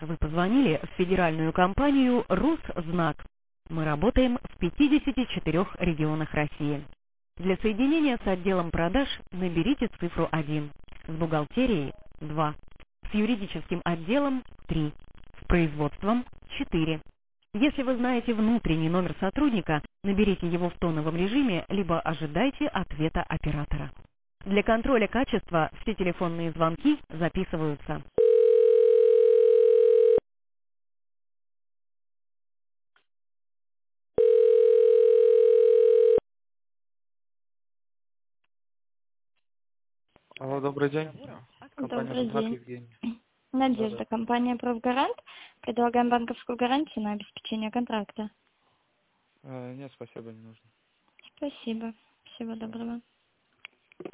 Вы позвонили в федеральную компанию «Русзнак». Мы работаем в 54 регионах России. Для соединения с отделом продаж наберите цифру 1, с бухгалтерией 2, с юридическим отделом 3, с производством 4. Если вы знаете внутренний номер сотрудника, наберите его в тоновом режиме, либо ожидайте ответа оператора. Для контроля качества все телефонные звонки записываются. Алло, добрый день. Компания Добрый «Русзнак», день. Евгений. Да-да. Надежда, компания «Профгарант». Предлагаем банковскую гарантию на обеспечение контракта. Нет, спасибо, не нужно. Спасибо. Всего Всё. доброго.